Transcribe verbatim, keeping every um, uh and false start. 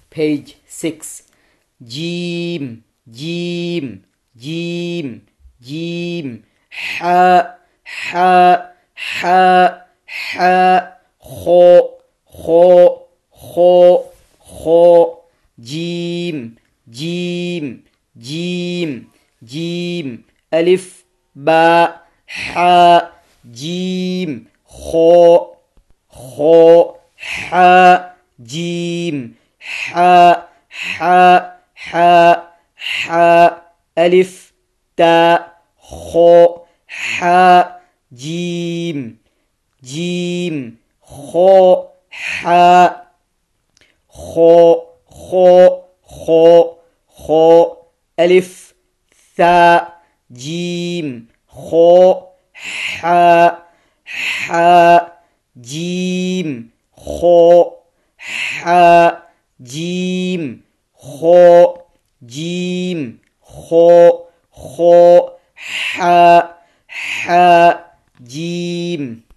page six. جيم جيم جيم جيم. حاء حاء حاء حاء. خاء خاء خاء خاء. جيم جيم جيم جيم. ألف باء حاء جيم خاء خاء حاء جيم حاء حاء حاء حاء. ألف تاء خاء حاء جيم جيم خاء حاء. خاء خاء خاء خاء. ألف ثاء جيم خاء حاء حاء جيم خاء حاء جيم خاء جيم خاء خاء حاء حاء جيم.